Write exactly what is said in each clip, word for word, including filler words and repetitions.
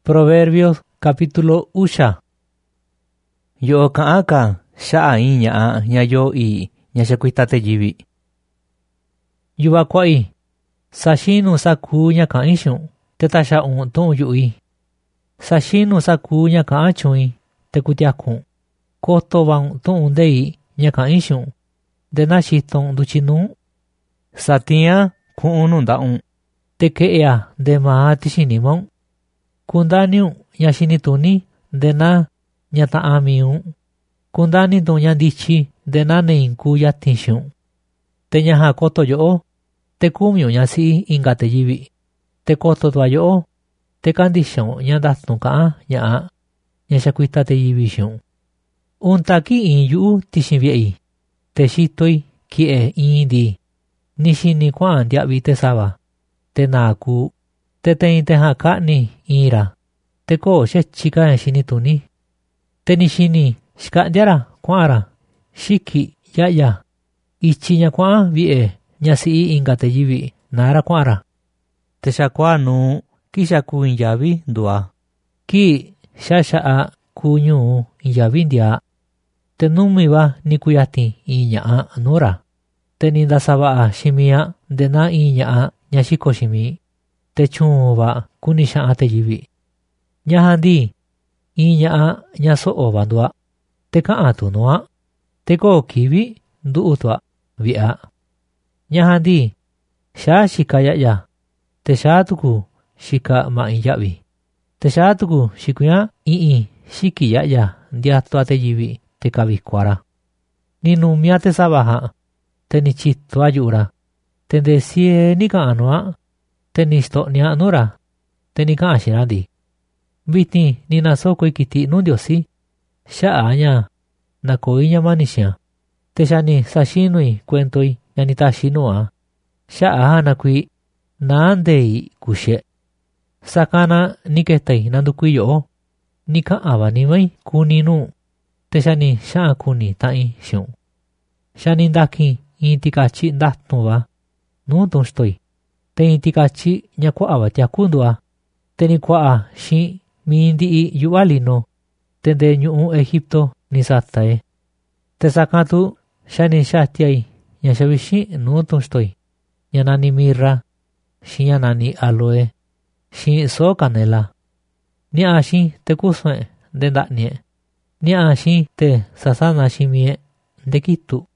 Proverbios capítulo usha. Yo ka'aka sha'a iña ña yo y ña shakuitate yivi. Yuva kwai. Sashinu saku ña ka'ishun te tasha'un tu'un yu'i. Sashinu saku ña ka'achun te kutiakun. Koto van tu'un dei ña ka'ishun de na shiton duchinu. Satia ku'un nunda'un te ke'ea de maa tixinimon. Kundaniun ña xinituni de na ña ta'amiun. Kundani tu ña ndichi de na neinku yatinxun. Te ña ja koto yo'o te kumiu ña si inga te yivi. Te koto tua yo'o te kandixon ña datun ka'a ña'a ña shakuita te yivi xun. Unta ki in yu'u tixin vie'i. Te xitoi kie'e in di. Ni xini kua'an dia'vi te sava. Te naku. Te tein te ja ka'ni ira. Te ko xechika ña xinituni. Te ni xini xka'ndiara kua'ara. Xiki ya'ya. Ichi ña kua'an vie'e ña si'i inga te yivi nara kua'ara. Te xakua nu ki xaku in yavi ndua. Ki xaxa'a kuñu in yavi ndia. Te numiva ni kuyatin in ña'a nura. Te ni ndasava'a ximia de na in ña'a ña xiko ximi. Te chun va kuni xa'a te yivi. Ña jandi in ña'a ña so'o va ndua. Te ka'an tu nua. Te ko kivi ndu'u tua vi'a. Ña jandi xa xika ya'ya. Te xa tuku xika ma in ya'vi. Te xa tuku xikuña i'i xiki ya'ya ndiatua te yivi te kavikuara. Ni numia te savaja. Te ni chitua yu'ura. Te nde sie ni ka'an nua. Te ni sto'nia nura. Te ni ka'an xirandi. Viti ni nasoko ikiti nu ndiosi. Xa'a ña na koi ña manixia. Te xa ni saxinui kuentoi ña ni taxinua. Xa'a na kui na ndei kuxe. Sakana ni ketai nandukui yo'o. Ni ka'ava ni mai kuni nu. Te xa ni xa'a kuni ta'in xiun. Xa ni ndaki in tikachi ndatun va. Nu tun xtoi. Te in tikachi ña kua'ava tiaku ndua. Te ni kua'a xin mi ndi'i yu'va lino. Te nde ñu'u Egipto ni satae. Te sakatu xa ni xatiai ña xavixin nu tun xtoi. Ña nani mirra. Xin ña nani aloe. Xin so canela. Ni'a xin te kusue de nda'nie. Ni'a xin te sasana ximie de kitu.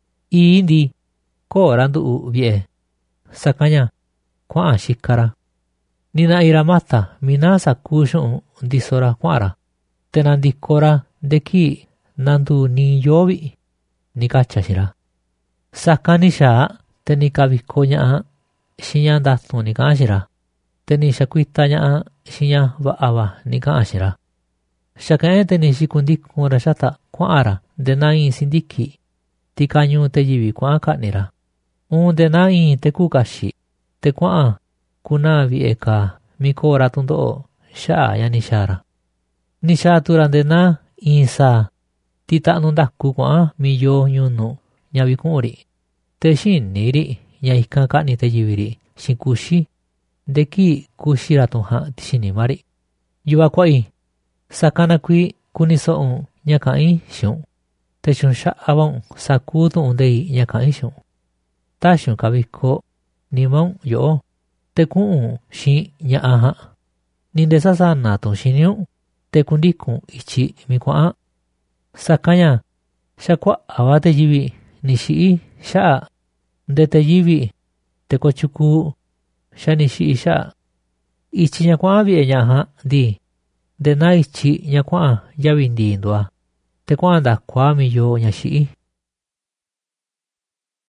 I ndi ko randu'u vie'e. Sakaña kua'an xikara. Nina ira mata mina saku xu'un ndisora kua'ara. Te nandikora de ki nandu ni yovi. Ni kacha xira. Sakani xa te ni kaviko ña'a xiña ndatun ni ka'an xira. Te ni xakuita ña'a xiña va'ava ni ka'an xira. Xaka'en te ni xikundikun ra xata kua'ara de na in sindiki. Tikañu te yivi kua'an ka'nira. Un de na in te kukaxi. Te kua'an kuna vie'e ka mi kora tundo'o xa'a ña ni xara. Ni xatura de na in sa. Tita'nu ndaku kua'an mi yo ñunu ña viku'uri. Te xiniri ña ikan ka'ni te yiviri xin kuxi. De ki kuxira tunja tixinimari. Yuva kua'i. Sakana kui kuni so'un ña ka'in xiun. Te xun xa'avaun saku tu'un dei ña ka'in xiun. Ta xun kaviko nimaun yo'o. Te ku'un xin ña'a ja. Ni nde sasana tun xiniun. Te kundikun ichi mi kua'an. Sakaña xakua'ava te yivi ni xi'i xa'a. De te yivi te kochuku xa ni xi'i xa'a. Ichi ña kua'an vie'e ña'a di. De na ichi ña kua'an yavi ndi ndua. Te kua'an ndakua mi yo ña xi'i.